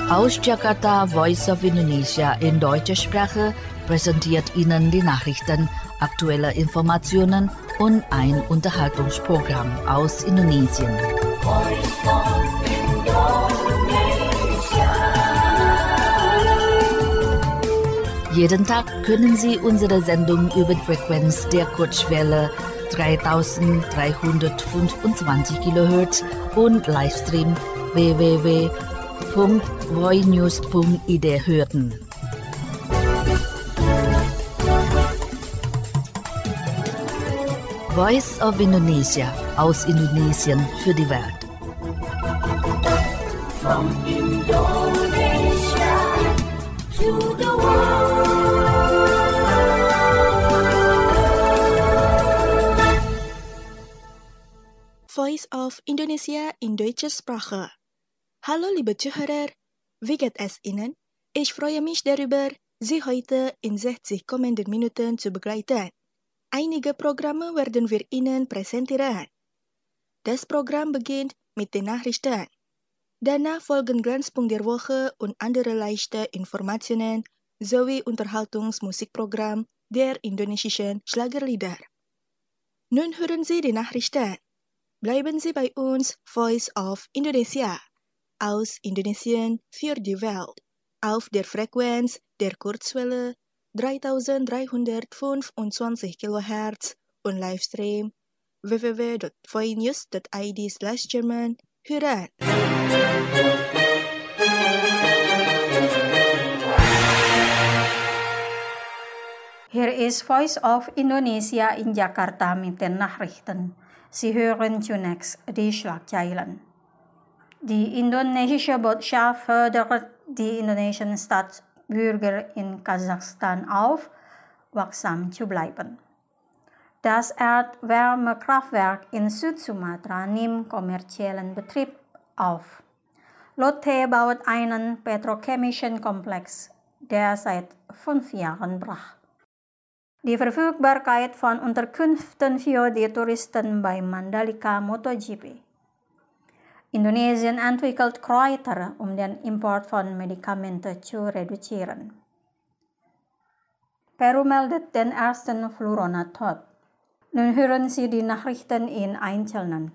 Aus Jakarta, Voice of Indonesia in deutscher Sprache präsentiert Ihnen die Nachrichten, aktuelle Informationen und ein Unterhaltungsprogramm aus Indonesien. Jeden Tag können Sie unsere Sendung über die Frequenz der Kurzwelle 3325 kHz und Livestream www.voinews.id hören. Voice of Indonesia aus Indonesien für die Welt. From Indonesia to the world. Voice of Indonesia in deutscher Sprache. Hallo liebe Zuhörer, wie geht es Ihnen? Ich freue mich darüber, Sie heute in 60 kommenden Minuten zu begleiten. Einige Programme werden wir Ihnen präsentieren. Das Programm beginnt mit den Nachrichten. Danach folgen Glanzpunkt der Woche und andere leichte Informationen sowie Unterhaltungsmusikprogramm der indonesischen Schlagerlieder. Nun hören Sie die Nachrichten. Bleiben Sie bei uns, Voice of Indonesia, aus Indonesien für die Welt, auf der Frequenz der Kurzwelle 3325 kHz und Livestream www.voinews.id/German hören. Hier ist Voice of Indonesia in Jakarta mit den Nachrichten. Sie hören zunächst die Schlagzeilen. Die indonesische Botschaft fordert die indonesischen Staatsbürger in Kasachstan auf, wachsam zu bleiben. Das Erdwärmekraftwerk in Südsumatra nimmt kommerziellen Betrieb auf. Lotte baut einen petrochemischen Komplex, der seit 5 Jahren brach. Die Verfügbarkeit von Unterkünften für die Touristen bei Mandalika MotoGP. Indonesien entwickelt Kräuter, um den Import von Medikamenten zu reduzieren. Peru meldet den ersten Flurona-Tod. Nun hören Sie die Nachrichten in Einzelnen.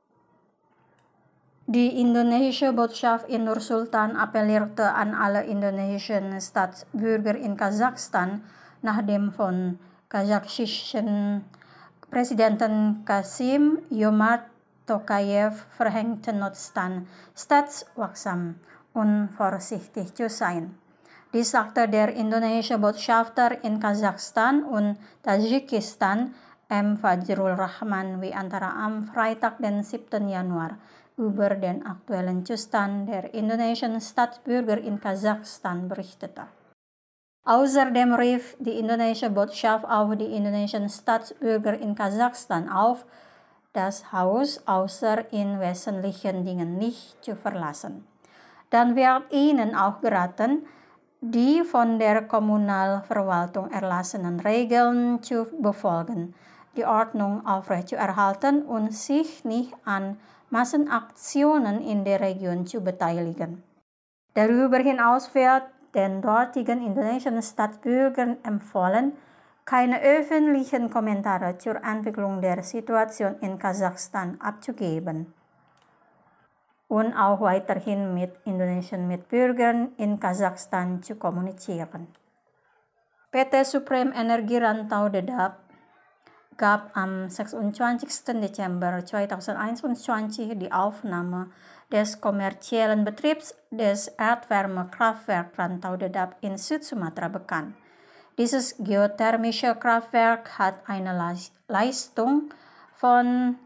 Die indonesische Botschaft in Nur-Sultan appellierte an alle indonesischen Staatsbürger in Kasachstan, nach dem von kasachischen Präsidenten Kasim Jomart Tokayev verhängten Notstand staatswachsam und vorsichtig zu sein. Dies sagte der indonesische Botschafter in Kasachstan und Tadschikistan M. Fajrul Rahman Wiantara am Freitag, den 7. Januar, über den aktuellen Zustand der indonesischen Staatsbürger in Kasachstan berichtete. Außerdem rief die indonesische Botschaft auch die indonesischen Staatsbürger in Kasachstan auf, das Haus außer in wesentlichen Dingen nicht zu verlassen. Dann wird ihnen auch geraten, die von der Kommunalverwaltung erlassenen Regeln zu befolgen, die Ordnung aufrechtzuerhalten und sich nicht an Massenaktionen in der Region zu beteiligen. Darüber hinaus wird den dortigen indonesischen Staatsbürgern empfohlen, keine öffentlichen Kommentare zur Entwicklung der Situation in Kasachstan abzugeben und auch weiterhin mit indonesischen Mitbürgern in Kasachstan zu kommunizieren. PT Supreme Energie Rantau Dedap gab am 26. Dezember 2021 die Aufnahme des kommerziellen Betriebs des Erdwärmekraftwerks Rantau Dedap in Südsumatra bekannt. Dieses geothermische Kraftwerk hat eine Leistung von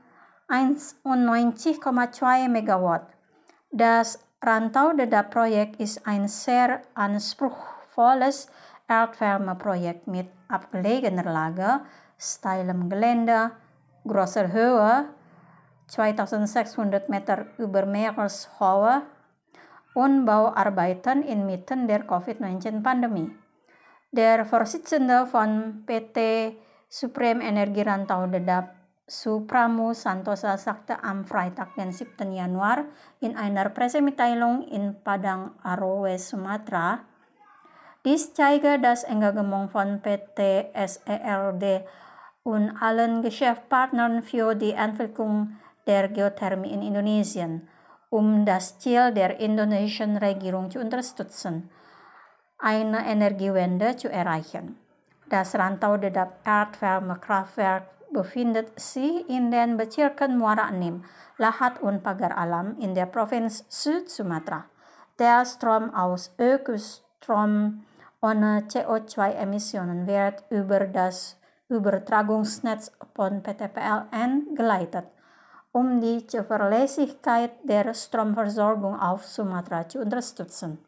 91,2 Megawatt. Das Rantau Dedap-Projekt ist ein sehr anspruchsvolles Erdwärmeprojekt mit abgelegener Lage, steilem Gelände, großer Höhe, 2600 Meter über Meereshöhe und Bauarbeiten inmitten der Covid-19-Pandemie. Der Vorsitzende von PT Supreme Energie Rantau Dedap, Supramu Santosa sagte am Freitag, den 7. Januar, in einer Pressemitteilung in Padang Arowe, Sumatra. Dies zeige das Engagement von PT SERD und allen Geschäftspartnern für die Entwicklung der Geothermie in Indonesien, das Ziel der indonesischen Regierung zu unterstützen, eine Energiewende zu erreichen. Das Rantau-Dedap Erdwärmekraftwerk befindet sich in den Bezirken Muara Enim, Lahat und Pagar Alam in der Provinz Süd-Sumatra. Der Strom aus Ökostrom ohne CO2-Emissionen wird über das Übertragungsnetz von PT PLN geleitet, die Zuverlässigkeit der Stromversorgung auf Sumatra zu unterstützen.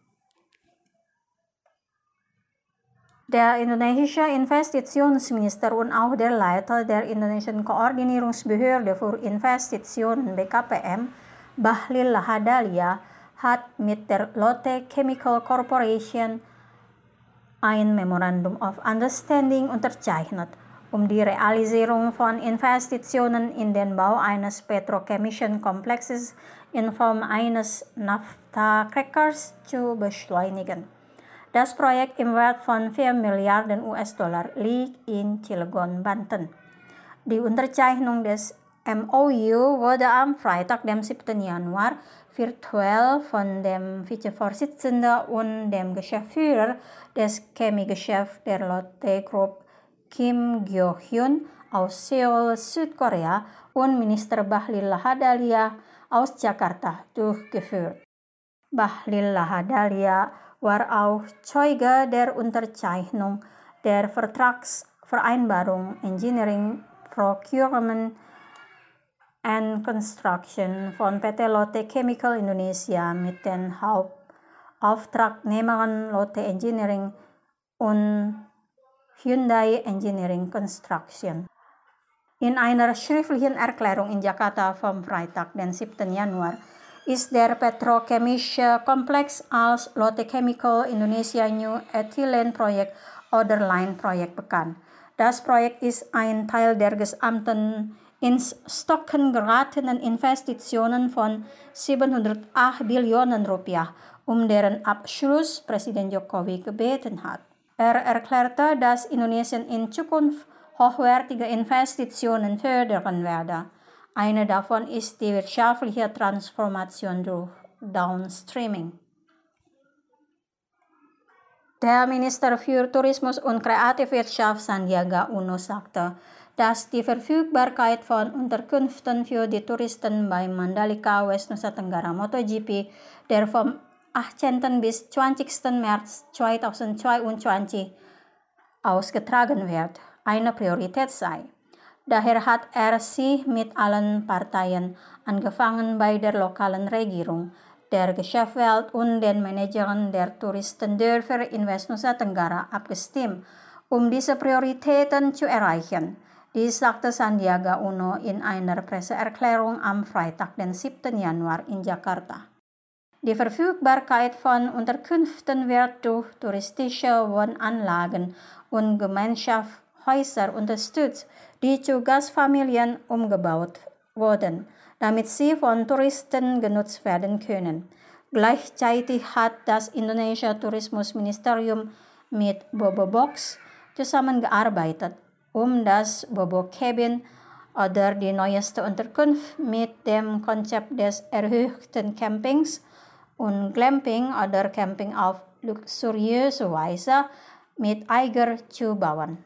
Der indonesische Investitionsminister und auch der Leiter der indonesischen Koordinierungsbehörde für Investitionen BKPM, Bahlil Lahadalia, hat mit der Lotte Chemical Corporation ein Memorandum of Understanding unterzeichnet, die Realisierung von Investitionen in den Bau eines petrochemischen Komplexes in Form eines Naphtha-Crackers zu beschleunigen. Das Projekt im Wert von 4 Milliarden US-Dollar liegt in Cilegon, Banten. Die Unterzeichnung des MOU wurde am Freitag, dem 7. Januar, virtuell von dem Vizevorsitzenden und dem Geschäftsführer des Chemiegeschäfts der Lotte Group, Kim Gyo-hyun aus Seoul, Südkorea, und Minister Bahlil Lahadalia aus Jakarta durchgeführt. Bahlil Lahadalia war auch Zeuge der Unterzeichnung der Vertragsvereinbarung Engineering, Procurement and Construction von PT Lotte Chemical Indonesia mit den Hauptauftragnehmern Lotte Engineering und Hyundai Engineering Construction. In einer schriftlichen Erklärung in Jakarta vom Freitag, den 7. Januar, ist der petrochemische Komplex als Lotte Chemical Indonesia New Ethylene Projekt oder LINE-Projekt bekannt. Das Projekt ist ein Teil der gesamten ins Stocken geratenen Investitionen von 708 Billionen Rupiah, deren Abschluss Präsident Jokowi gebeten hat. Er erklärte, dass Indonesien in Zukunft hochwertige Investitionen fördern werde. Eine davon ist die wirtschaftliche Transformation durch Downstreaming. Der Minister für Tourismus und Kreativwirtschaft Sandiaga Uno sagte, dass die Verfügbarkeit von Unterkünften für die Touristen bei Mandalika West Nusa Tenggara MotoGP, der vom 18. bis 20. März 2022 ausgetragen wird, eine Priorität sei. Daher hat er sich mit allen Parteien, angefangen bei der lokalen Regierung, der Geschäftswelt und den Managern der Touristendörfer in West Nusa Tenggara abgestimmt, diese Prioritäten zu erreichen. Dies sagte Sandiaga Uno in einer Presseerklärung am Freitag, den 7. Januar in Jakarta. Die Verfügbarkeit von Unterkünften wird durch touristische Wohnanlagen und Gemeinschaftshäuser unterstützt, die zu Gastfamilien umgebaut wurden, damit sie von Touristen genutzt werden können. Gleichzeitig hat das indonesische Tourismusministerium mit Bobobox zusammengearbeitet, das Bobo Cabin oder die neueste Unterkunft mit dem Konzept des erhöhten Campings und Glamping oder Camping auf luxuriöse Weise mit Eiger zu bauen.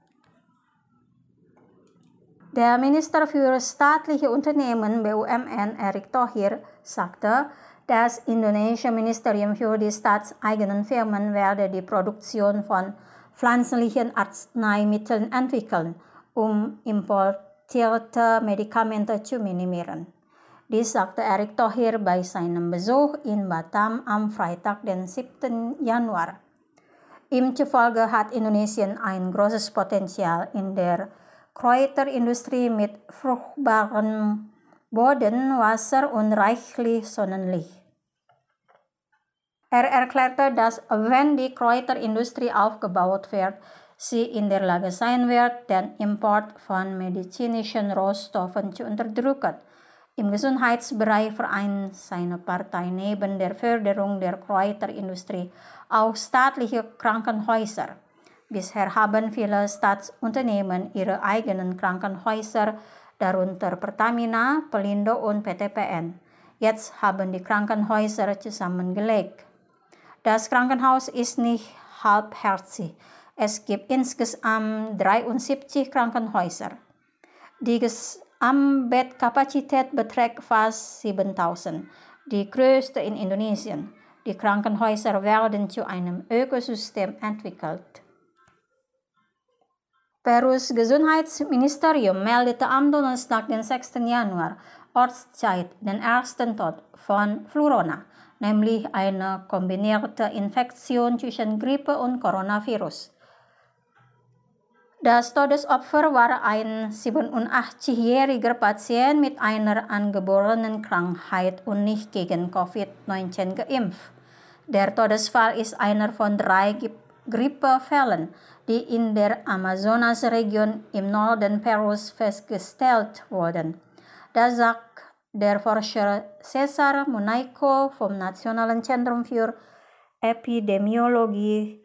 Der Minister für staatliche Unternehmen BUMN Erick Thohir sagte, das indonesische Ministerium für die staatseigenen Firmen werde die Produktion von pflanzlichen Arzneimitteln entwickeln, importierte Medikamente zu minimieren. Dies sagte Erick Thohir bei seinem Besuch in Batam am Freitag, den 7. Januar. Ihm zufolge hat Indonesien ein großes Potenzial in der Kräuterindustrie mit fruchtbarem Boden, Wasser und reichlich Sonnenlicht. Er erklärte, dass wenn die Kräuterindustrie aufgebaut wird, sie in der Lage sein wird, den Import von medizinischen Rohstoffen zu unterdrücken. Im Gesundheitsbereich vereint seine Partei neben der Förderung der Kräuterindustrie auch staatliche Krankenhäuser. Bisher haben viele Staatsunternehmen ihre eigenen Krankenhäuser, darunter Pertamina, Pelindo und PTPN. Jetzt haben die Krankenhäuser zusammengelegt. Das Krankenhaus ist nicht halbherzig. Es gibt insgesamt 73 Krankenhäuser. Die Bettkapazität beträgt fast 7000, die größte in Indonesien. Die Krankenhäuser werden zu einem Ökosystem entwickelt. Perus Gesundheitsministerium meldete am Donnerstag, den 6. Januar, Ortszeit den ersten Tod von Flurona, nämlich eine kombinierte Infektion zwischen Grippe und Coronavirus. Das Todesopfer war ein 87-jähriger Patient mit einer angeborenen Krankheit und nicht gegen Covid-19 geimpft. Der Todesfall ist einer von 3 Grippefällen, die in der Amazonasregion im Norden Perus festgestellt wurden. Das sagt der Forscher Cesar Monaiko vom Nationalen Zentrum für Epidemiologie,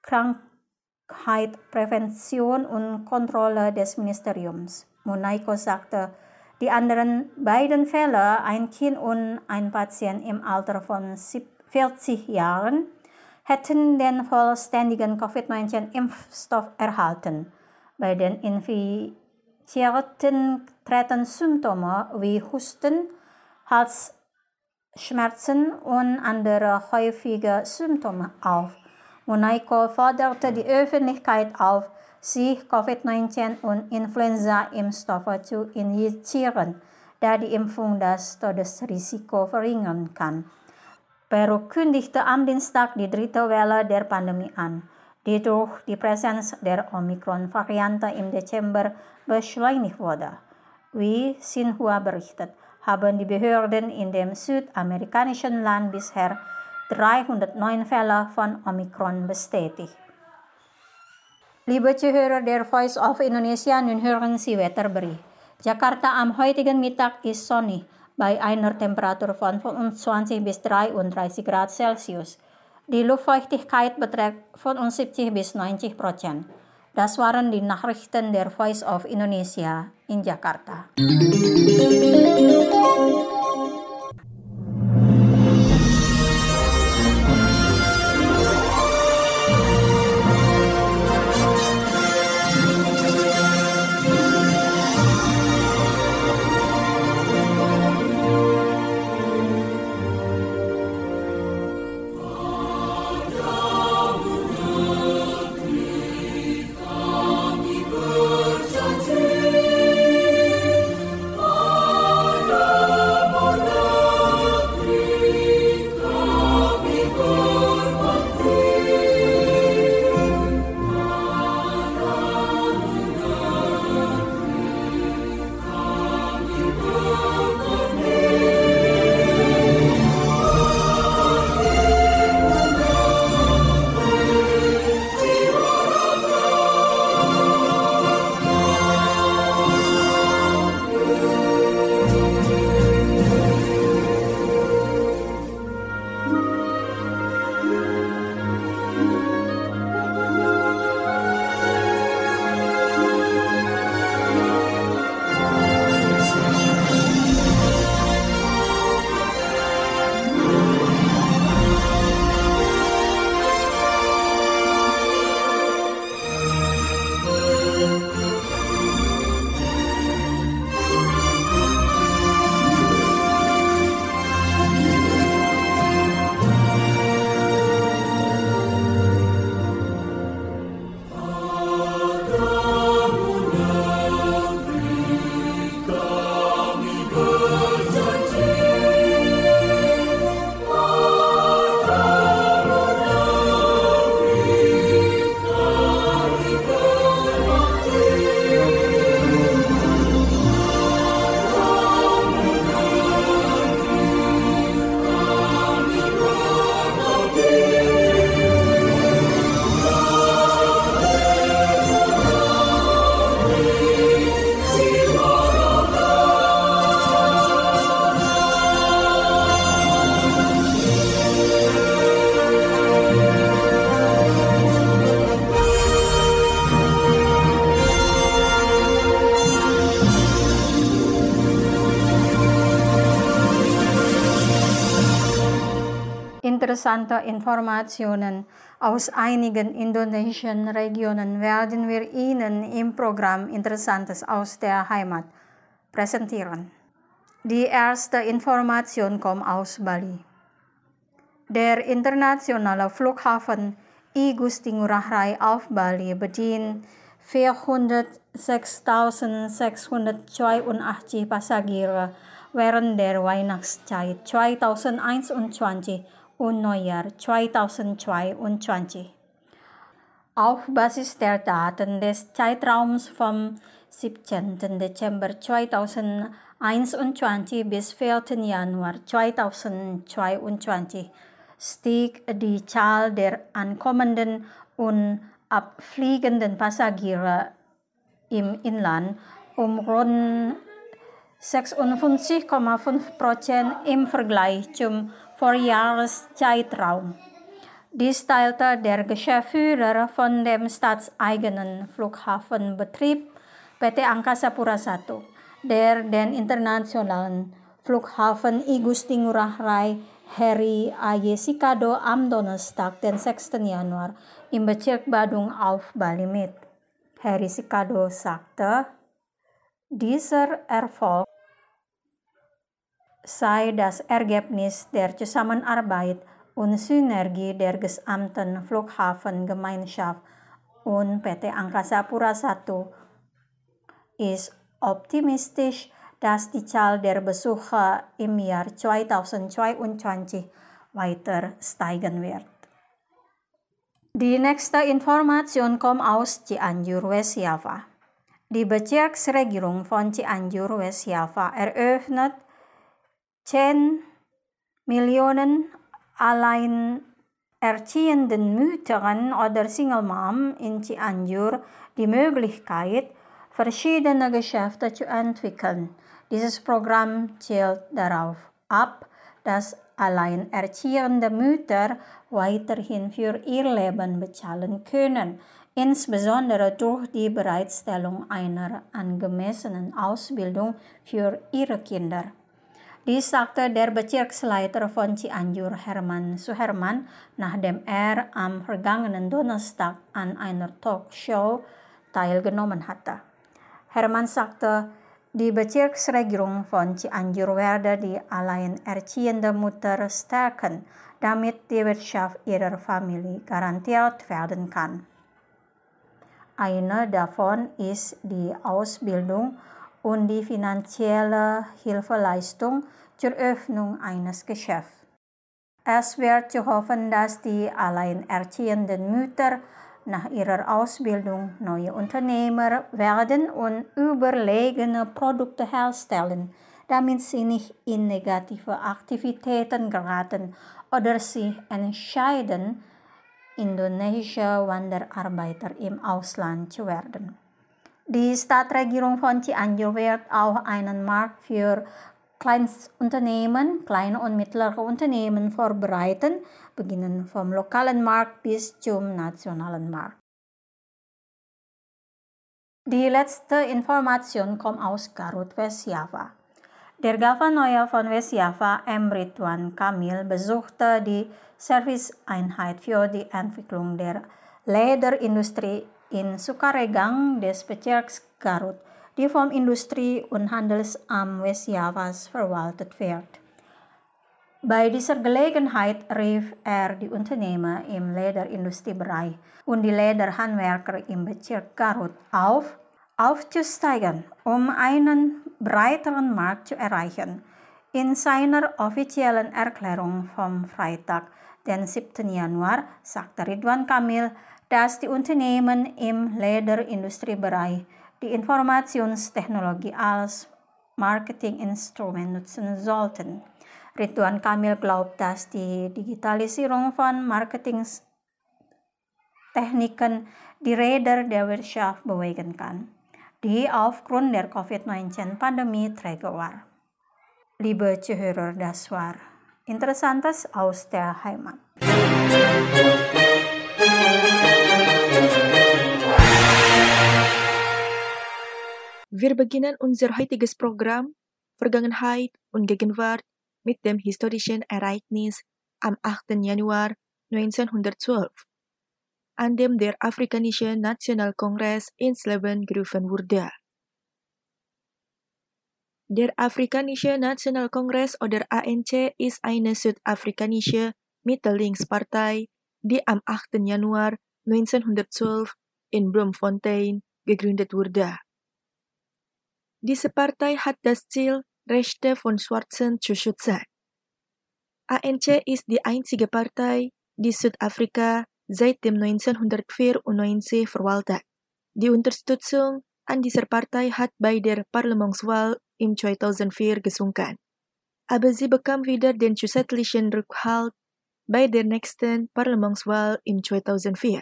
Krankheitsprävention und Kontrolle des Ministeriums. Monaiko sagte, die anderen beiden Fälle, ein Kind und ein Patient im Alter von 40 Jahren, hätten den vollständigen Covid-19-Impfstoff erhalten. Bei den Infizierten treten Symptome wie Husten, Halsschmerzen und andere häufige Symptome auf. Monaiko forderte die Öffentlichkeit auf, sich Covid-19 und Influenza-Impfstoffe zu injizieren, da die Impfung das Todesrisiko verringern kann. Peru kündigte am Dienstag die 3. Welle der Pandemie an, die durch die Präsenz der Omikron-Variante im Dezember beschleunigt wurde. Wie Xinhua berichtet, haben die Behörden in dem südamerikanischen Land bisher 309 Fälle von Omikron bestätigt. Liebe Zuhörer der Voice of Indonesia, nun hören Sie Wetterbericht. Jakarta am heutigen Mittag ist sonnig, bei einer Temperatur von 25 bis 33 Grad Celsius. Die Luftfeuchtigkeit beträgt 75 bis 90%. Das waren die Nachrichten der Voice of Indonesia in Jakarta. Berjanji interessante Informationen aus einigen indonesischen Regionen werden wir Ihnen im Programm Interessantes aus der Heimat präsentieren. Die erste Information kommt aus Bali. Der internationale Flughafen I Gusti Ngurah Rai auf Bali bedient 406.682 Passagiere während der Weihnachtszeit 2021 und Neujahr 2022. Auf Basis der Daten des Zeitraums vom 17. Dezember 2021 bis 4. Januar 2022 stieg die Zahl der ankommenden und abfliegenden Passagiere im Inland um rund 56,5% im Vergleich zum Vorjahreszeitraum. Dies teilte der Geschäftsführer von dem staatseigenen Flughafenbetrieb PT Angkasa Pura I, der den internationalen Flughafen I Gusti Ngurah Rai Heri A.Y. Sikado am Donnerstag, den 6. Januar, im Bezirk Badung auf Bali mit. Heri Sikado sagte, dieser Erfolg sei das Ergebnis der Zusammenarbeit und Synergie der gesamten Flughafengemeinschaft und PT Angkasa Pura I ist optimistisch, dass die Zahl der Besucher im Jahr 2022 weiter steigen wird. Die nächste Information kommt aus Cianjur, West Java. Die Bezirksregierung von Cianjur, West Java eröffnet 10 Millionen alleinerziehenden Müttern oder Single Mom in Cianjur die Möglichkeit, verschiedene Geschäfte zu entwickeln. Dieses Programm zielt darauf ab, dass alleinerziehende Mütter weiterhin für ihr Leben bezahlen können, insbesondere durch die Bereitstellung einer angemessenen Ausbildung für ihre Kinder. Dies sagte der Bezirksleiter von Cianjur, Herman Suherman, nachdem er am vergangenen Donnerstag an einer Talkshow teilgenommen hatte. Herman sagte, die Bezirksregierung von Cianjur werde die alleinerziehende Mutter stärken, damit die Wirtschaft ihrer Familie garantiert werden kann. Eine davon ist die Ausbildung und die finanzielle Hilfeleistung zur Öffnung eines Geschäfts. Es wird zu hoffen, dass die alleinerziehenden Mütter nach ihrer Ausbildung neue Unternehmer werden und überlegene Produkte herstellen, damit sie nicht in negative Aktivitäten geraten oder sich entscheiden, indonesische Wanderarbeiter im Ausland zu werden. Die Stadtregierung von Cianjur wird auch einen Markt für Kleinstunternehmen, kleine und mittlere Unternehmen vorbereiten, beginnend vom lokalen Markt bis zum nationalen Markt. Die letzte Information kommt aus Garut, West Java. Der Gouverneur von West Java, M. Ridwan Kamil, besuchte die Serviceeinheit für die Entwicklung der Lederindustrie in Sukaregang des Bezirks Garut, die vom Industrie- und Handelsamt West Javas verwaltet wird. Bei dieser Gelegenheit rief er die Unternehmer im Lederindustriebereich und die Lederhandwerker im Bezirk Garut auf, aufzusteigen, um einen breiteren Markt zu erreichen. In seiner offiziellen Erklärung vom Freitag, den 7. Januar, sagte Ridwan Kamil, dass die Unternehmen im Lederindustriebereich die Informationstechnologie als Marketinginstrument nutzen sollten. Ridwan Kamil glaubt, dass die Digitalisierung von Marketingtechniken die Räder der Wirtschaft bewegen kann, die aufgrund der Covid-19-Pandemie träge war. Liebe Zuhörer, das war Interessantes aus der Heimat. Wir beginnen unser heutiges Programm Vergangenheit und Gegenwart mit dem historischen Ereignis am 8. Januar 1912, an dem der Afrikanische Nationalkongress ins Leben gerufen wurde. Der Afrikanische Nationalkongress oder ANC ist eine südafrikanische Mittellinkspartei, die am 8. Januar 1912 in Bloemfontein gegründet wurde. Diese Partei hat das Ziel, Rechte von Schwarzen zu schützen. ANC ist die einzige Partei, die Südafrika seit dem 1994 verwaltet. Die Unterstützung an dieser Partei hat bei der Parlamentswahl im 2004 gesunken. Aber sie bekam wieder den zusätzlichen Rückhalt bei der nächsten Parlamentswahl im 2004.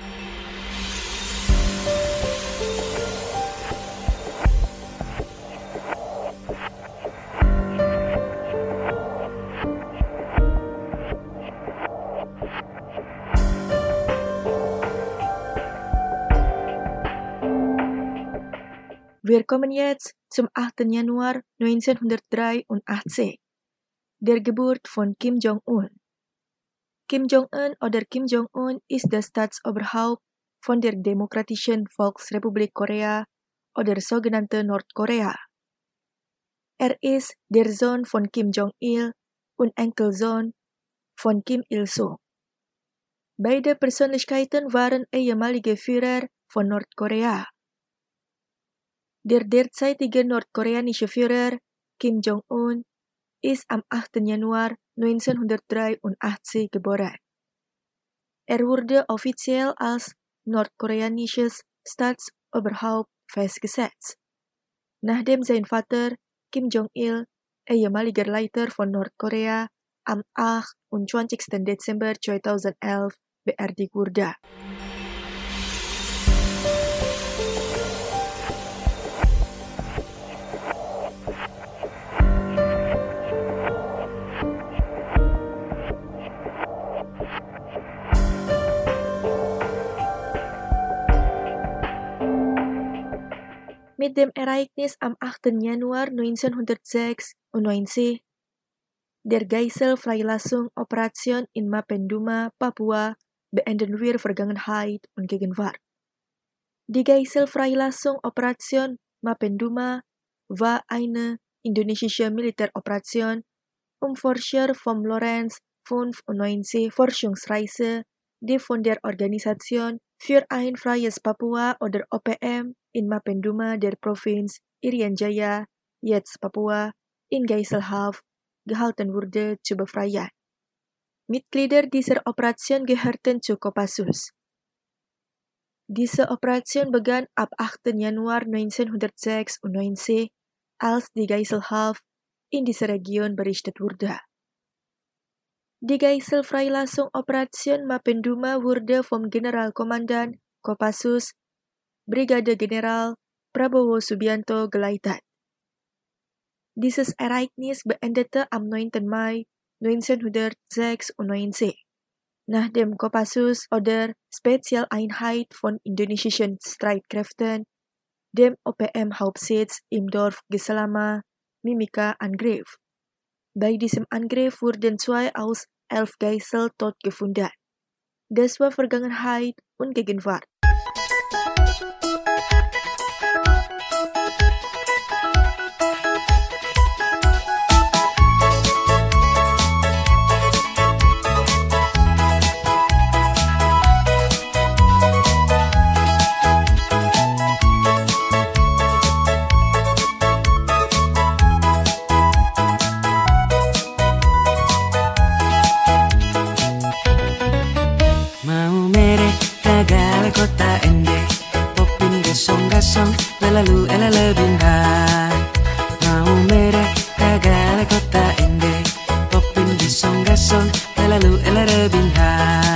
Wir kommen jetzt zum 8. Januar 1983, der Geburt von Kim Jong-un. Kim Jong-un oder Kim Jong-un ist das Staatsoberhaupt von der Demokratischen Volksrepublik Korea oder sogenannten Nordkorea. Er ist der Sohn von Kim Jong-il und Enkelsohn von Kim Il-sung. Beide Persönlichkeiten waren ehemalige Führer von Nordkorea. Der derzeitige nordkoreanische Führer Kim Jong-un ist am 8. Januar 1983 geboren. Er wurde offiziell als nordkoreanisches Staatsoberhaupt festgesetzt, nachdem sein Vater Kim Jong-il, ehemaliger Leiter von Nordkorea, am 28. Dezember 2011 beerdigt wurde. Mit dem Ereignis am 8. Januar 1996, der Geiselfreilassung-Operation in Mapenduma, Papua, beenden wir Vergangenheit und Gegenwart. Die Geiselfreilassung-Operation Mapenduma war eine indonesische Militäroperation, um Forscher vom Lorenz 95 Forschungsreise, die von der Organisation für ein freies Papua oder OPM in Mapenduma der Provinz Irian Jaya, jetzt Papua, in Geiselhaft gehalten wurde, zu befreien. Mitglieder dieser Operation gehörten zu Kopassus. Diese Operation begann ab 8. Januar 1996, als die Geiselhaft in dieser Region berichtet wurde. Die Geiselfreilassung-Operation Mapenduma wurde vom Generalkommandant Kopassus, Brigadegeneral Prabowo Subianto geleitet. Dieses Ereignis beendete am 9. Mai 1996, nachdem Kopassus oder Spezialeinheit von indonesischen Streitkräften dem OPM-Hauptsitz im Dorf Giselama, Mimika angriff. Bei diesem Angriff wurden 2 aus 11 Geisel tot gefunden. Das war Vergangenheit und Gegenwart. Kota ende, popin gasong-gasong, lalalu elalabingha. Mau merah kagala kota ende, popin gasong-gasong, lalalu elalabingha.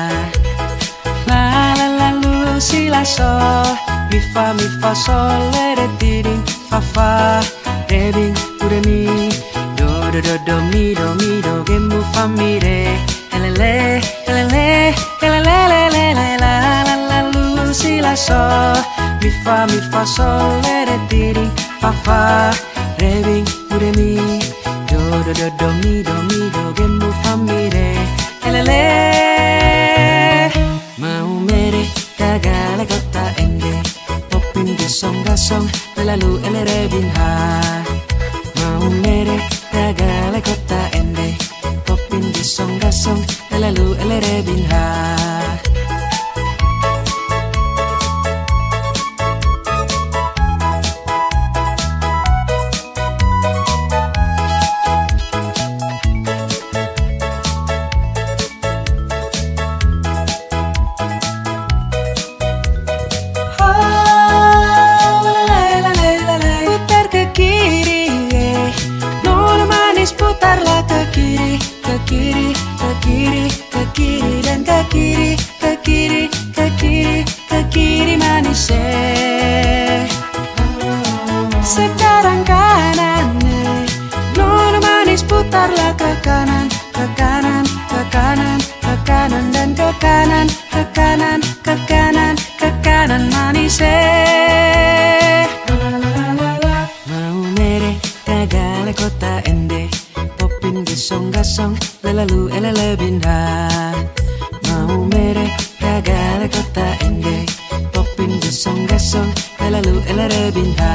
La la la lu si la so, mi fa sol re tiring, fa re bing re mi, do mi do gemu fa mi re, elele elele elele la si la so, mi fa sol re tiring, fa re bing re mi, do mi do gemu fa mi re. elele. Mau mere kagale kota ende, popin gesong-gasong lalu elere binha. Mau mere kagale kota ende, popin gesong-gasong lalu elere binha. Sekarang kanan, nona manis putarlah ke kanan, ke kanan, ke kanan, ke kanan dan ke kanan, ke kanan, ke kanan, ke kanan manis. Mau mere kagale kota ende, popin gesong-gasong lalu elele binda. Mau mere kagale kota ende, popin gesong-gasong lalu elele binda.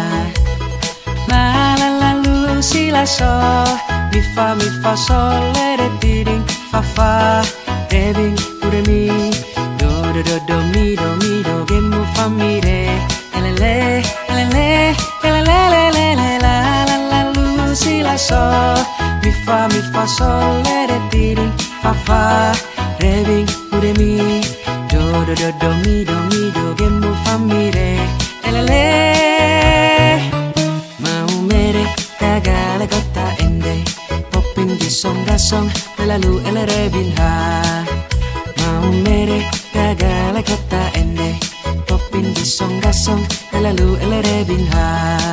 Lalu si la sol, mi fa sol re ti ring fa fa re bing re mi do mi do ge mu fa mi re elele elele elele lalu si la sol, mi fa sol re ti ring fa fa re bing re mi do mi do ge mu fa mi re elele. Kagale kota ende, popin gesong-gasong lalu elere binha. Mau mere kagale kota ende, popin gesong-gasong lalu elere binha.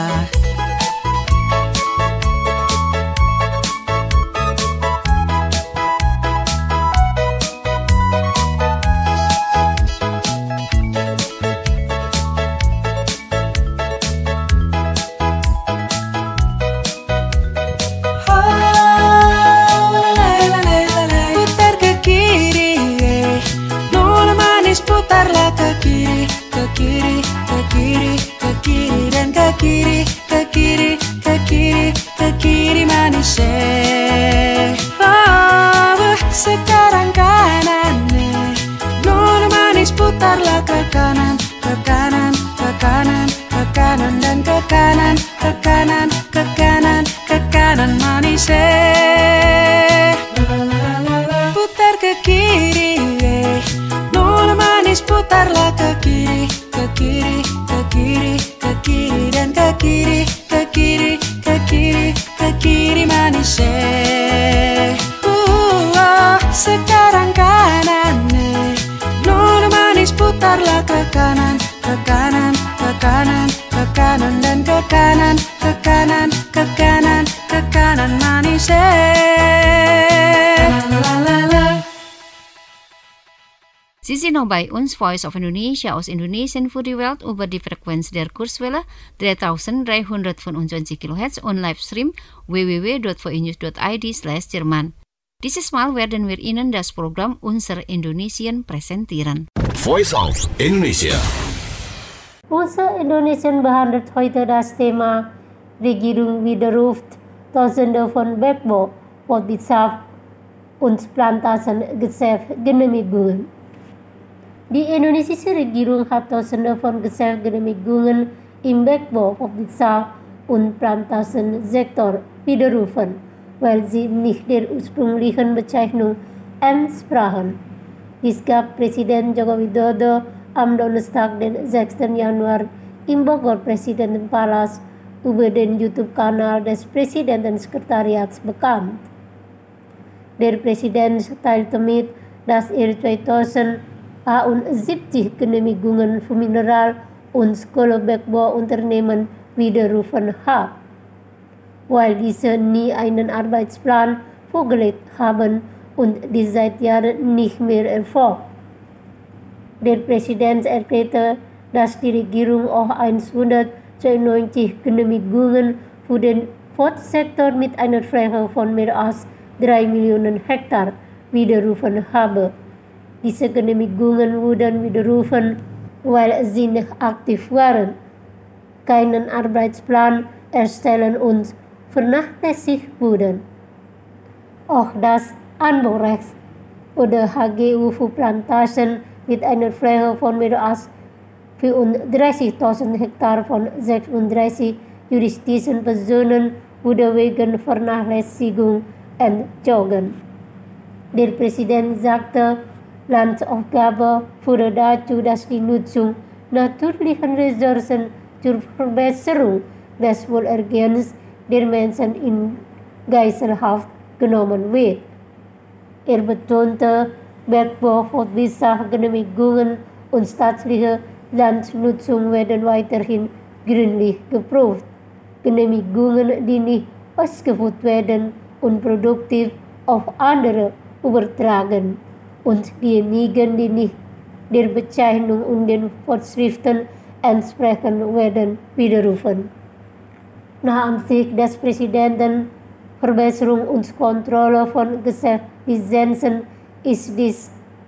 Sekarang kanan, nona manis putarlah ke kanan, ke kanan, ke kanan, ke kanan dan ke kanan, ke kanan, ke kanan, ke kanan manis. Putar ke kiri, nona manis putarlah ke kiri, ke kiri, ke kiri, ke kiri dan ke kiri, ke kiri, ke kiri, ke kiri manis. Sekarang kanan, nona manis putarlah ke kanan, ke kanan, ke kanan, ke kanan dan ke kanan, ke kanan, ke kanan, ke kanan manis. Sie sind noch bei uns, Voice of Indonesia aus Indonesien für die Welt über die Frequenz der Kurzwelle 3325 kHz und Livestream www.voinews.id/Jerman. Dieses Mal werden wir Ihnen das Programm Unser Indonesien präsentieren. Voice of Indonesia. Unser Indonesien behandelt heute das Thema Regierung widerruft Tausende von Bergbau, Forstwirtschaft und Plantagengeschäft Genehmigungen. Die indonesische Regierung hat Tausende von Geschäftsgenehmigungen im Bergbau, Forstwirtschaft und Plantagensektor widerrufen, weil sie nicht der ursprünglichen Bezeichnung entsprachen. Dies gab Presiden Joko Widodo am Donnerstag, den 6. Januar im Bogor Präsidentenpalast über den YouTube-Kanal des Präsidentensekretariats bekannt. Der Präsident teilte mit, dass er 2070 Genehmigungen für Mineral- und Kohlebergbauunternehmen widerrufen hat, weil diese nie einen Arbeitsplan vorgelegt haben und die seit Jahren nicht mehr erfolgt. Der Präsident erklärte, dass die Regierung auch 192 Genehmigungen für den Forstsektor mit einer Fläche von mehr als 3 Millionen Hektar widerrufen habe. Diese Genehmigungen wurden widerrufen, weil sie nicht aktiv waren, keinen Arbeitsplan erstellen und vernachlässigt wurden. Auch das Anbaurecht oder HGU für Plantagen mit einer Fläche von mehr als 34.000 Hektar von 36 juristischen Personen wurde wegen Vernachlässigung entzogen. Der Präsident sagte, Landsaufgabe führe dazu, dass die Nutzung natürlichen Ressourcen zur Verbesserung des Wohlergehens der Menschen in Geiselhaft genommen wird. Er betonte, Bergbau fortbestehende Genehmigungen und staatliche Landnutzung werden weiterhin gründlich geprüft. Genehmigungen, die nicht ausgeführt werden, unproduktiv auf andere übertragen und diejenigen, die nicht der Bezeichnung und den Vorschriften entsprechen, werden widerrufen. Nach Ansicht des Präsidenten Verbesserung und Kontrolle von Geschäftslizenzen ist dies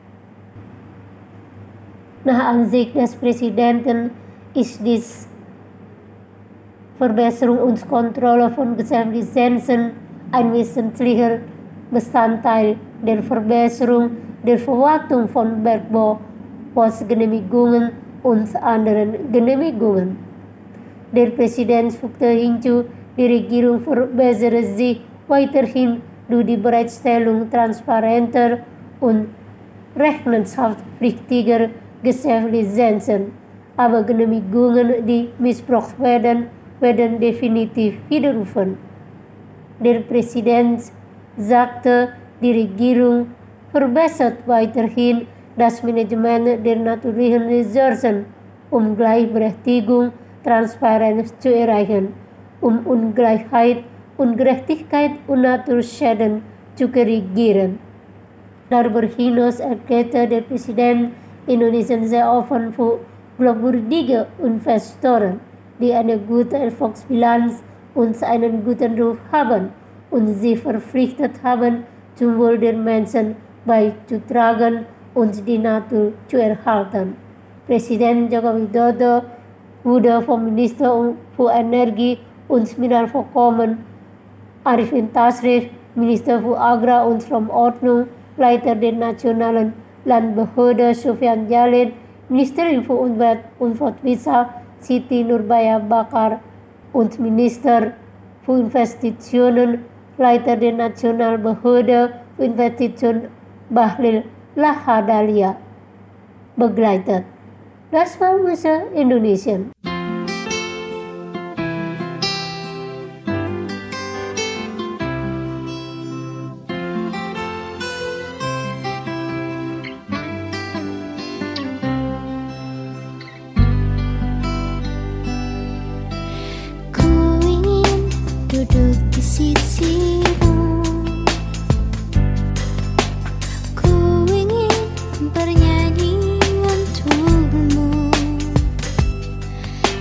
Verbesserung und Kontrolle von Geschäftslizenzen ein wesentlicher Bestandteil der Verbesserung der Verwaltung von Bergbau, Postgenehmigungen und anderen Genehmigungen. Der Präsident fügte hinzu, die Regierung verbessere sich weiterhin durch die Bereitstellung transparenter und rechenschaftspflichtiger Geschäftslizenzen, aber Genehmigungen, die missbraucht werden, werden definitiv widerrufen. Der Präsident sagte, die Regierung verbessert weiterhin das Management der natürlichen Ressourcen, um Gleichberechtigung, Transparenz zu erreichen, um Ungleichheit, Ungerechtigkeit und Naturschäden zu korrigieren. Darüber hinaus erklärte der Präsident, Indonesien sehr offen für glaubwürdige Investoren, die eine gute Erfolgsbilanz und einen guten Ruf haben und sich verpflichtet haben, zum Wohl der Menschen beizutragen und die Natur zu erhalten. Präsident Joko Widodo wurde vom Minister für Energie und Mineralvorkommen Arifin Tasrif, Minister für Agrar- und Raumordnung, Leiter der Nationalen Landbehörde Sufyan Jalil, Ministerin für Umwelt und Forstwirtschaft Siti Nurbaya Bakar und Minister für Investitionen, Leiter der Nationalbehörde für Investitionen Bahlil Lahadalia begleitet. Das war Bahasa Indonesia. Duduk di sisimu, ku ingin bernyanyi untukmu.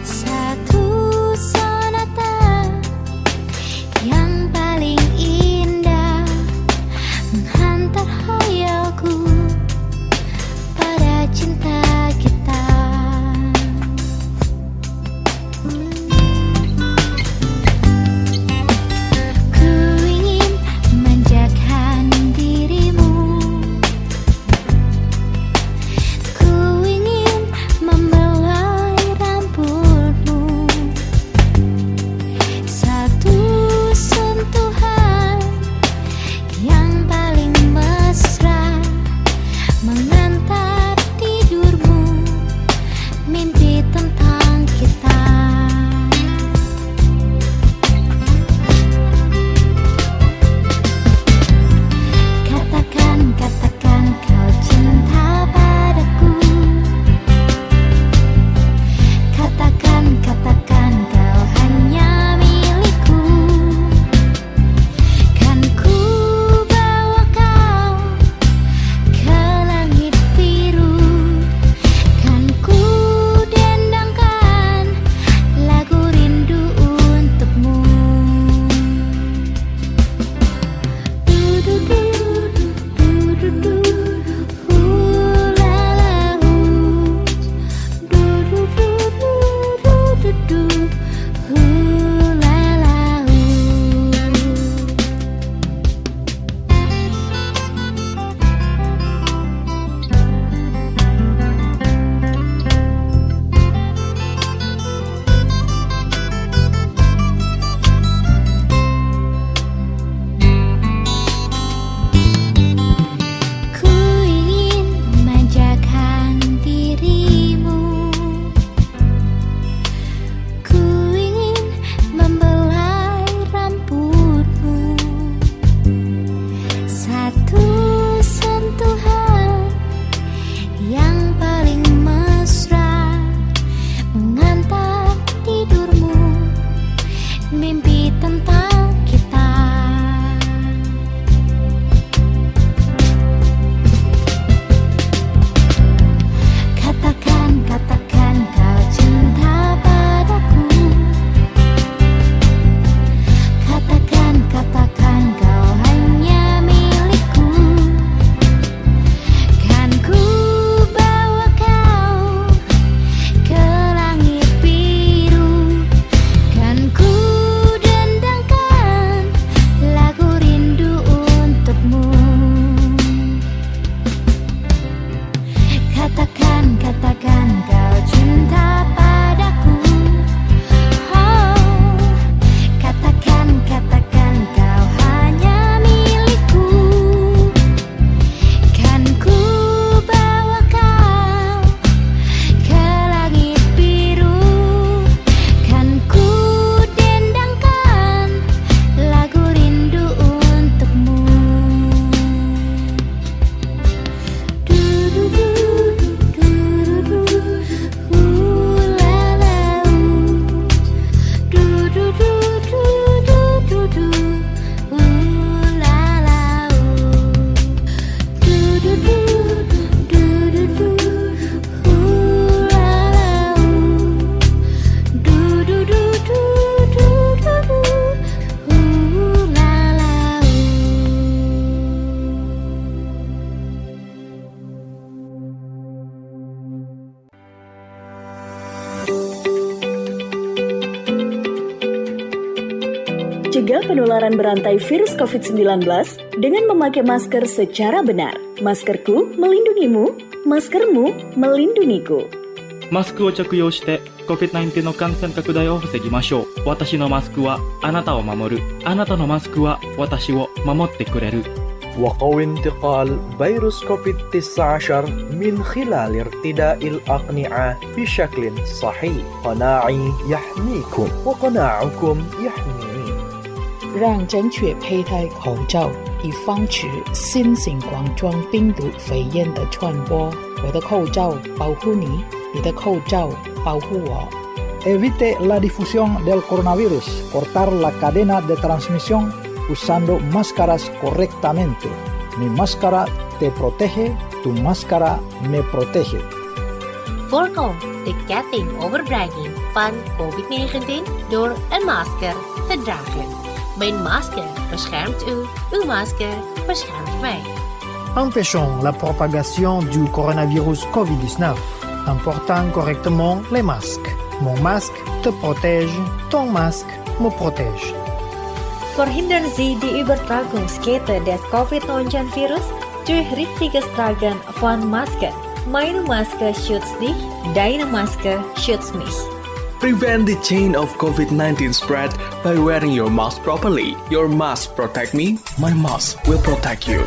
penularan berantai virus COVID-19 dengan memakai masker secara benar. Maskerku melindungimu, maskermu melindungiku. マスクを着用して COVID-19 の感染拡大を防ぎましょう。私のマスクはあなたを守る。あなたのマスクは私を守ってくれる。 وقوي انتقال فيروس كوفيد-19 من خلال ارتداء الأقنعة بشكل صحيح. قناعي يحميكم وقناعكم يحميني. 让正确佩戴口罩，以防止新型冠状病毒肺炎的传播。我的口罩保护你，你的口罩保护我。 Evite la difusión del coronavirus. Cortar la cadena de transmisión usando máscaras correctamente. Mi máscara te protege, tu máscara me protege. Voorkom de ketting overbrenging van COVID-19 door een masker te dragen. Mijn masker beschermt u, uw masker beschermt mij. Empêchons la propagation du coronavirus COVID-19 en portant correctement les masques. Mon masque te protège, ton masque me protège. Verhindern Sie die Übertragungskette des Covid-19-Virus durch richtiges Tragen von Masken. Meine Maske schützt dich, deine Maske schützt mich. Prevent the chain of COVID-19 spread by wearing your mask properly. Your mask protect me, my mask will protect you.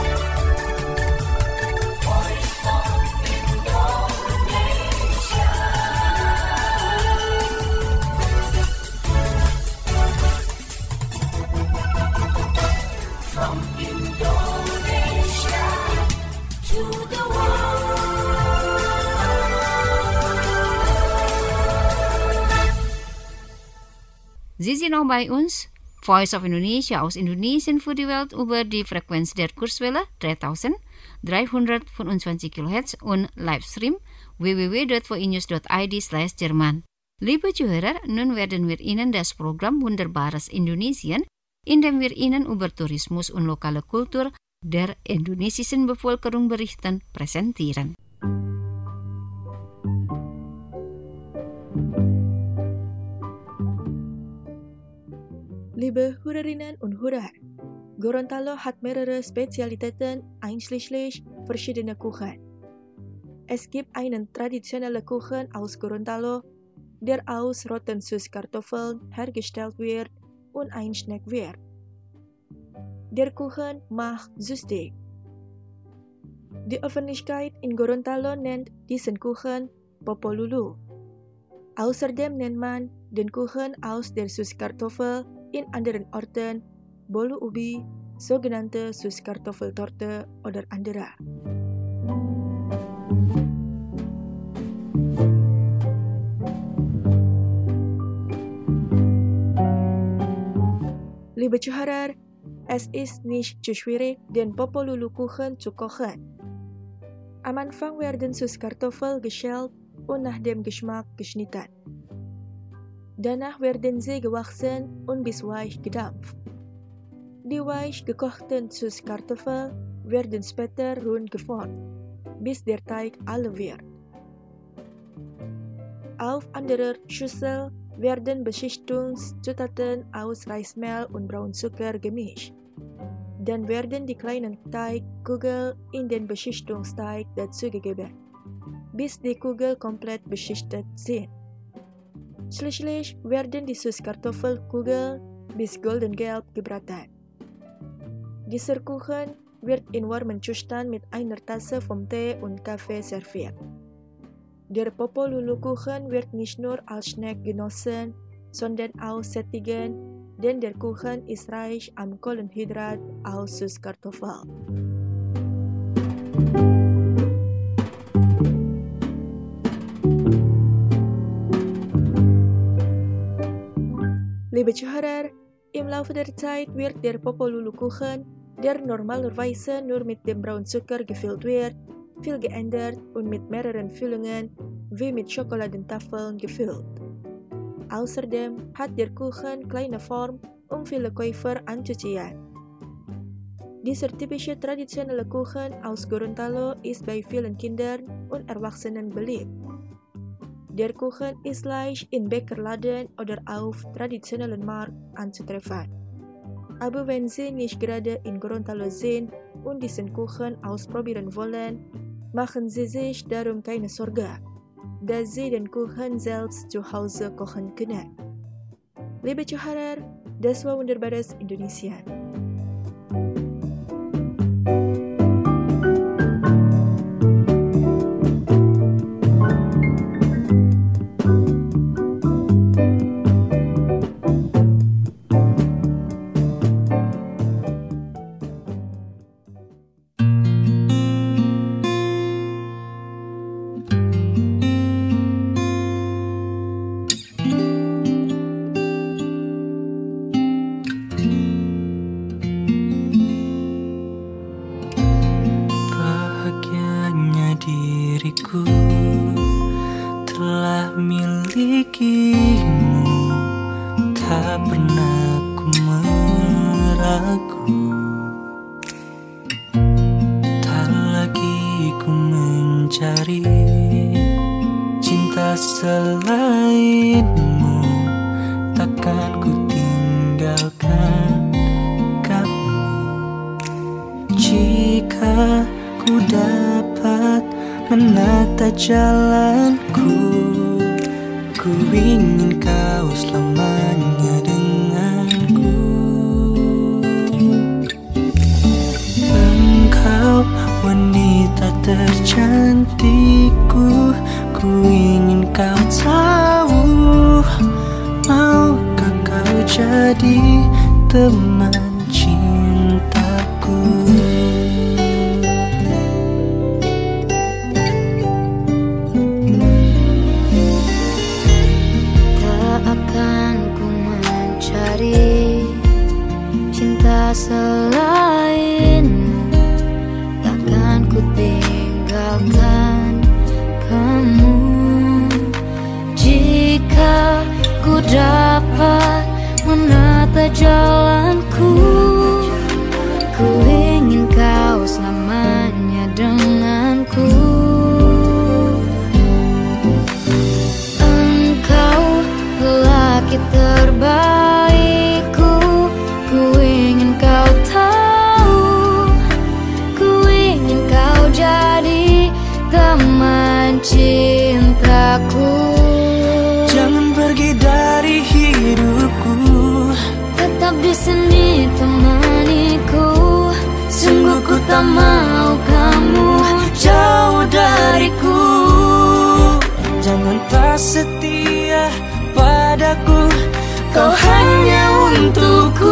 Sie sind noch bei uns, Voice of Indonesia aus Indonesien für die Welt über die Frequenz der Kurzwelle 3325 kHz und Livestream www.voinews.id/Jerman. Liebe Zuhörer, nun werden wir Ihnen das Programm Wunderbares Indonesien, in dem wir Ihnen über Tourismus und lokale Kultur der indonesischen Bevölkerung berichten, präsentieren. Liebe Hörerinnen und Hörer, Gorontalo hat mehrere Spezialitäten einschließlich verschiedener Kuchen. Es gibt einen traditionellen Kuchen aus Gorontalo, der aus roten Süßkartoffeln hergestellt wird und ein Snack wird. Der Kuchen macht süchtig. Die Öffentlichkeit in Gorontalo nennt diesen Kuchen Popolulu. Außerdem nennt man den Kuchen aus der Süßkartoffel in anderen Orten Bolu Ubi, sogenannte Süßkartoffeltorte oder andere. Liebe Zuhörer, es ist nicht zu schwierig, den Popolulu-Kuchen zu kochen. Am Anfang werden Süßkartoffeln geschält und nach dem Geschmack geschnitten. Danach werden sie gewachsen und bis weich gedampft. Die weich gekochten Süßkartoffeln werden später rund geformt, bis der Teig alle wird. Auf anderer Schüssel werden Beschichtungszutaten aus Reismehl und Braunzucker gemischt. Dann werden die kleinen Teigkugeln in den Beschichtungsteig dazugegeben, bis die Kugeln komplett beschichtet sind. Schließlich werden die Süßkartoffelkugeln bis goldengelb gebraten. Dieser Kuchen wird in warmem Zustand mit einer Tasse vom Tee und Kaffee serviert. Der Popolulu-Kuchen wird nicht nur als Snack genossen, sondern auch sättigend, denn der Kuchen ist reich an Kohlenhydrat aus Süßkartoffeln. Liebe Zuhörer, im Laufe der Zeit wird der Popolulu-Kuchen, der normalerweise nur mit dem Braunzucker gefüllt wird, viel geändert und mit mehreren Füllungen wie mit Schokoladentafeln gefüllt. Außerdem hat der Kuchen kleine Form, um viele Käufer anzuziehen. Dieser typische traditionelle Kuchen aus Gorontalo ist bei vielen Kindern und Erwachsenen beliebt. Der Kuchen ist leicht in Bäckerladen oder auf traditionellen Markt anzutreffen. aber wenn sie nicht gerade in Gorontalo sind und diesen Kuchen ausprobieren wollen, machen Sie sich darum keine Sorge, da Sie den Kuchen selbst zu Hause kochen können. Liebe Zuhörer, das war Wunderbares Indonesia. Diriku telah milikimu, tak pernah ku meragu, tak lagi ku mencari cinta selainmu, takkan ku tinggalkan kamu. Jika ku dapat menata jalanku, ku ingin kau selamanya denganku. Engkau wanita tercantikku, ku ingin kau tahu, maukah kau jadi teman cintaku. Selainmu, takkan ku tinggalkan kamu. Jika ku dapat menata jalanku, ku ingin kau selamanya denganku. Engkau lelaki terbaikku, ku ingin kau tahu, ku ingin kau jadi teman cintaku. Jangan pergi dari hidupku, tetap di sini temaniku. Sungguh ku tak mau kamu jauh dariku. Jangan tak setia padaku, kau hanya untukku.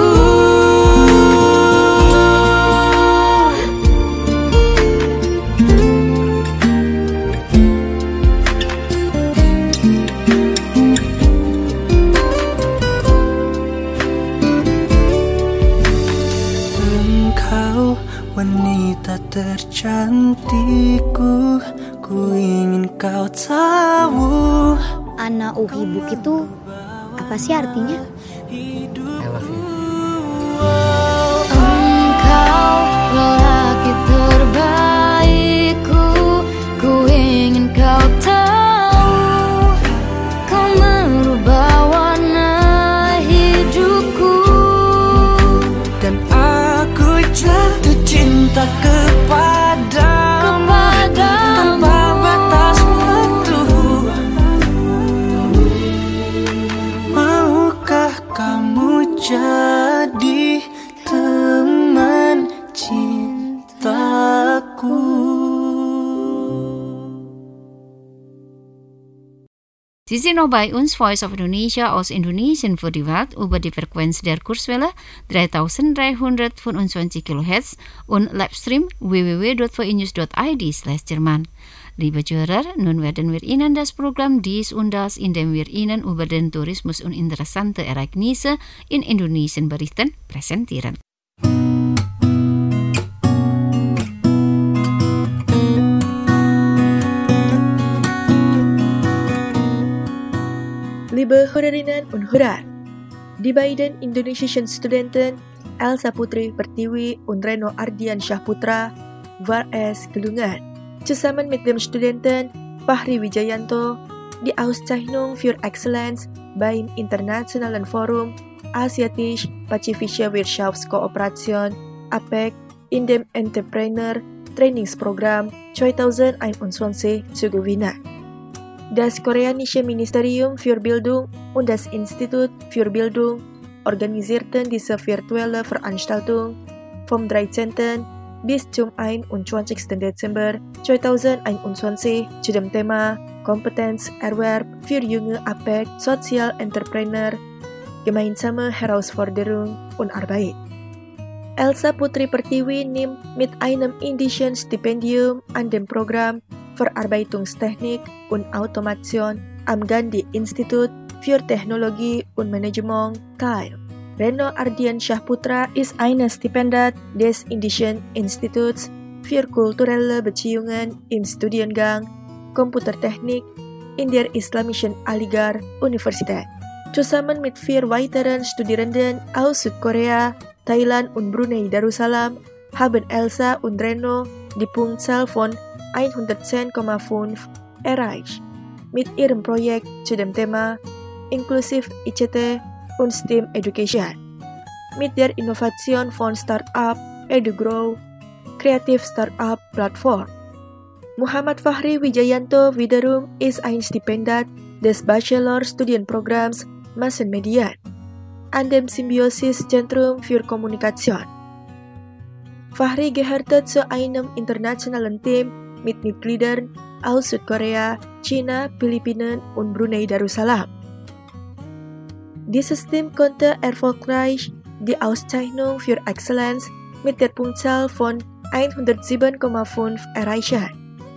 Engkau wanita tercantikku, ku ingin kau tahu. Ana uhibuk itu apa sih artinya? I love you. Engkau lelaki terbaikku, ku ingin kau tahu, kau merubah warna hidupku. Dan aku jatuh cinta kepadamu tanpa batas waktu. Maukah kamu jadi teman cintaku? Sie sind noch bei uns, Voice of Indonesia aus Indonesien für die Welt über die Frequenz der Kurzwelle 3325 kHz und Livestream www.voinews.id/Jerman. Liebe Zuhörer, nun werden wir Ihnen das Programm Dies und Das, in dem wir Ihnen über den Tourismus und interessante Ereignisse in Indonesien berichten, präsentieren. Liebe Hörerinnen und Hörer, die beiden indonesischen Studenten Elsa Putri Pertiwi und Reno Ardian Syahputra war es gelungen, zusammen mit dem Studenten Fahri Wijayanto die Auszeichnung für Exzellenz beim Internationalen Forum Asiatisch-Pazifische Wirtschaftskooperation APEC in dem Entrepreneur-Trainingsprogramm 2021 zu gewinnen. Das koreanische Ministerium für Bildung und das Institut für Bildung organisierten diese virtuelle Veranstaltung vom 13. bis zum 21. Dezember 2021 zu dem Thema Kompetenzerwerb für junge APEC Social Entrepreneur, gemeinsame Herausforderung und Arbeit. Elsa Putri Pertiwi nimmt mit einem indischen Stipendium an dem Programm Verarbeitungstechnik und Automation am Gandhi-Institut für Technologie und Management teil. Reno Ardian Syahputra ist eine Stipendiat des Indischen Instituts für kulturelle Beziehungen im Studiengang Computertechnik in der Islamischen Aligarh Universität. Zusammen mit 4 weiteren Studierenden aus Südkorea, Thailand und Brunei Darussalam haben Elsa und Reno die Punktzahl von 110,5 erreicht mit ihrem Projekt zu dem Thema Inklusiv ICT und STEM Education. Mit der Innovation von Startup EduGrow, Creative Startup Plattform. Muhammad Fahri Wijayanto wiederum ist ein Stipendiat des Bachelor-Studienprogramms Massenmedien an dem Symbiosis-Zentrum für Kommunikation. Fahri gehörte zu einem internationalen Team mit Mitgliedern aus Südkorea, China, Philippinen und Brunei Darussalam. Dieses Team konnte erfolgreich die Auszeichnung für Exzellenz mit der Punktzahl von 107,5 erreichen.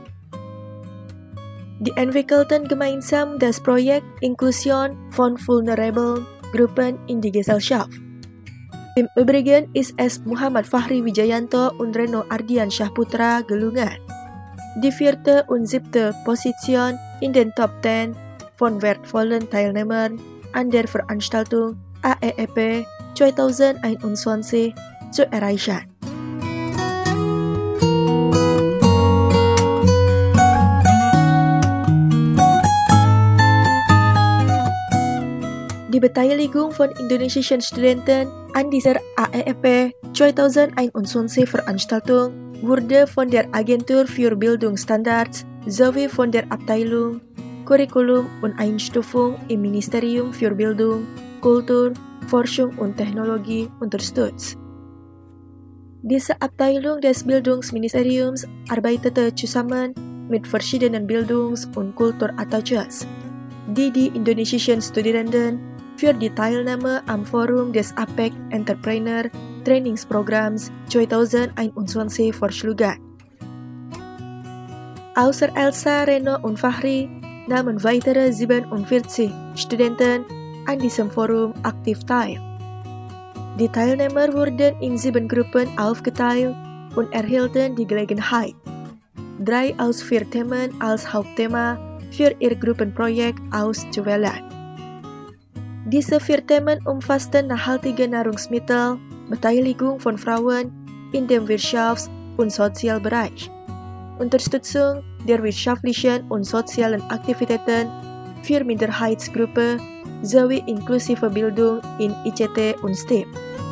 Die entwickelten gemeinsam das Projekt Inklusion von vulnerable Gruppen in die Gesellschaft. Im Übrigen ist es Muhammad Fahri Wijayanto und Reno Ardian Syahputra gelungen, die 4. und 7. Position in den Top 10 von wertvollen Teilnehmern an der Veranstaltung AEEP 2021 zu erreichen. Die Beteiligung von indonesischen Studenten an dieser AEEP 2021 Veranstaltung wurde von der Agentur für Bildungsstandards sowie von der Abteilung Curriculum und Einstufung im Ministerium für Bildung, Kultur, Forschung und Technologie unterstützt. Diese Abteilung des Bildungsministeriums arbeitete zusammen mit verschiedenen Bildungs- und Kulturattaches, die die indonesischen Studierenden für die Teilnahme am Forum des APEC Entrepreneur Trainingsprogramms 2021 vorschlugen. Außer Elsa, Reno und Fahri nahmen weitere 47 Studenten an diesem Forum aktiv teil. Die Teilnehmer wurden in 7 Gruppen aufgeteilt und erhielten die Gelegenheit, 3 aus 4 Themen als Hauptthema für ihr Gruppenprojekt auszuwählen. Diese 4 Themen umfassten nachhaltige Nahrungsmittel, Beteiligung von Frauen in dem Wirtschafts- und Sozialbereich, Unterstützung der wirtschaftlichen und sozialen Aktivitäten für Minderheitsgruppen sowie inklusive Bildung in ICT und STEM.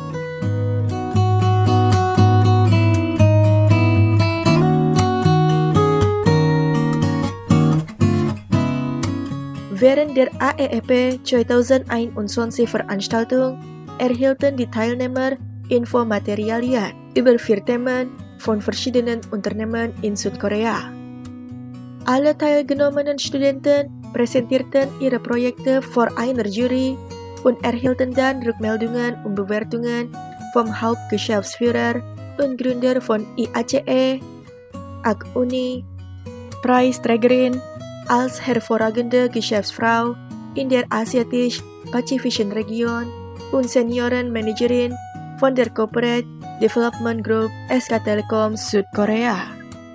Während der AEEP 2021 Veranstaltung erhielten die Teilnehmer Infomaterialien über 4 Themen von verschiedenen Unternehmen in Südkorea. Alle teilgenommenen Studenten präsentierten ihre Projekte vor einer Jury und erhielten dann Rückmeldungen und Bewertungen vom Hauptgeschäftsführer und Gründer von IACE, Uni, Preisträgerin als hervorragende Geschäftsfrau in der asiatisch-pazifischen Region und Seniorenmanagerin von der Corporate Development Group SK Telekom Südkorea.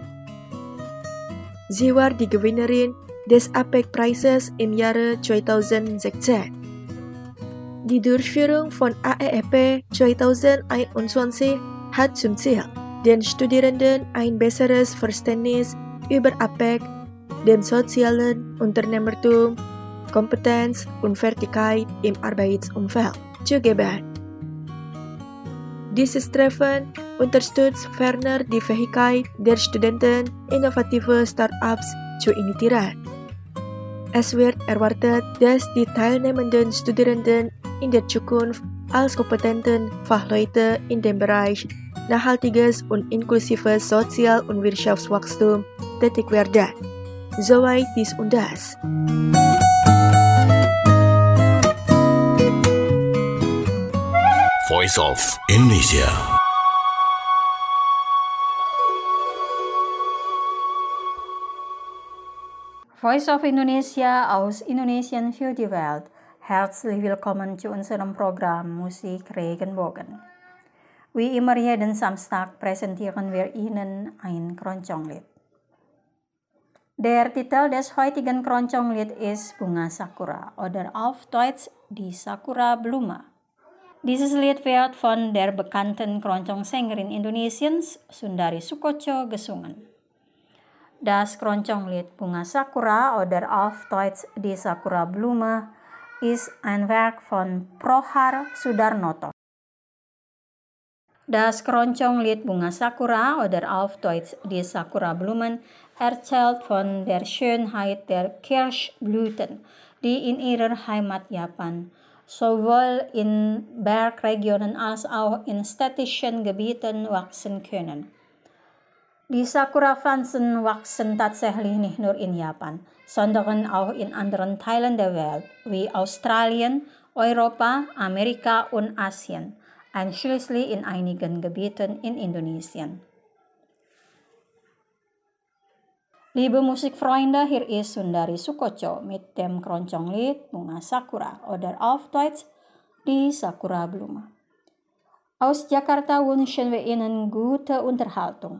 Sie war die Gewinnerin des APEC-Preises im Jahre 2016. Die Durchführung von AEEP 2021 hat zum Ziel, den Studierenden ein besseres Verständnis über APEC, dem sozialen Unternehmertum, Kompetenz und Fertigkeit im Arbeitsumfeld zugeber. Dieses Treffen unterstützt ferner die Fähigkeit der Studenten, innovative Start-ups zu initiieren. Es wird erwartet, dass die teilnehmenden Studierenden in der Zukunft als kompetenten Fachleute in dem Bereich nachhaltiges und inklusives Sozial- und Wirtschaftswachstum tätig werden. Soweit dies und das. Voice of Indonesia. Voice of Indonesia aus Indonesien für die Welt. Herzlich willkommen zu unserem Programm Musik Regenbogen. Wie immer jeden Samstag präsentieren wir Ihnen ein Keroncong-Lied. Der Titel des heutigen Keroncong-Lied ist Bunga Sakura oder auf Deutsch Die Sakura Blume. Dieses Lied wird von der bekannten Keroncong-Sängerin Indonesiens Sundari Soekoco gesungen. Das Keroncong-Lied Bunga Sakura oder auf Deutsch Die Sakura Blume ist ein Werk von Prohar Sudarnoto. Das Keroncong-Lied Bunga Sakura oder auf Deutsch Die Sakura Blumen erzählt von der Schönheit der Kirschblüten, die in ihrer Heimat Japan sowohl in Bergregionen als auch in städtischen Gebieten wachsen können. Die Sakura-Pflanzen wachsen tatsächlich nicht nur in Japan, sondern auch in anderen Teilen der Welt, wie Australien, Europa, Amerika und Asien, einschließlich in einigen Gebieten in Indonesien. Liebe Musikfreunde, hier ist Sundari Soekoco mit dem Keroncong-Lied Bunga Sakura oder auf Deutsch Die Sakura Blume. Aus Jakarta wünschen wir Ihnen gute Unterhaltung.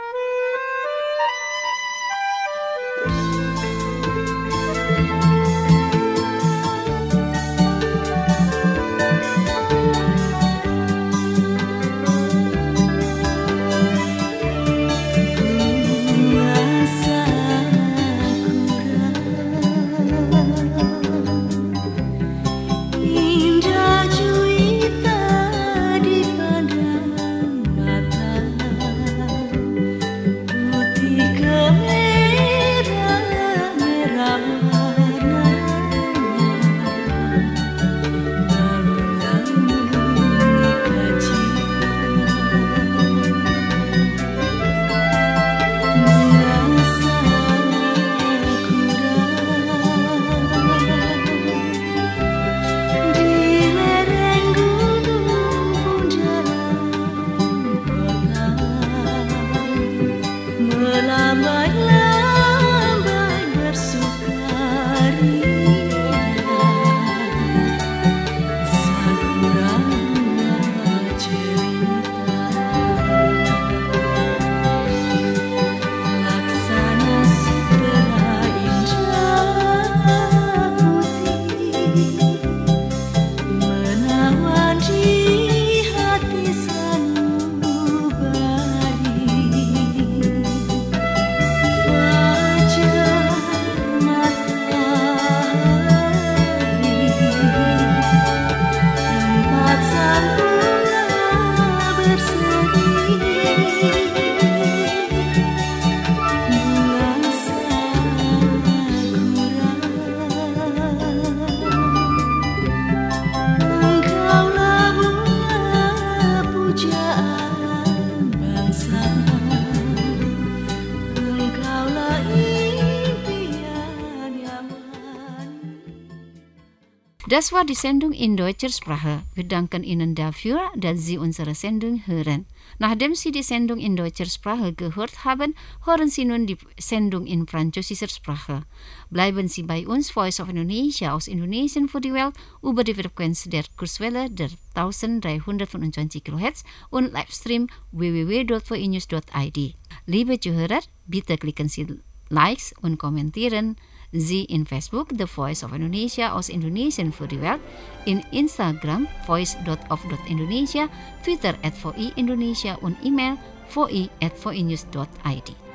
Das war die Sendung in deutscher Sprache. Wir danken Ihnen dafür, dass Sie unsere Sendung hören. Nachdem Sie die Sendung in deutscher Sprache gehört haben, hören Sie nun die Sendung in französischer Sprache. Bleiben Sie bei uns, Voice of Indonesia aus Indonesien für die Welt, über die Frequenz der Kurswelle der 1325 kHz und Livestream www.voinews.id. Liebe Zuhörer, bitte klicken Sie Likes und kommentieren Sie in Facebook The Voice of Indonesia aus Indonesien für die Welt, in Instagram voice.of.indonesia, Twitter @voi Indonesia und E-Mail voi@voinews.id.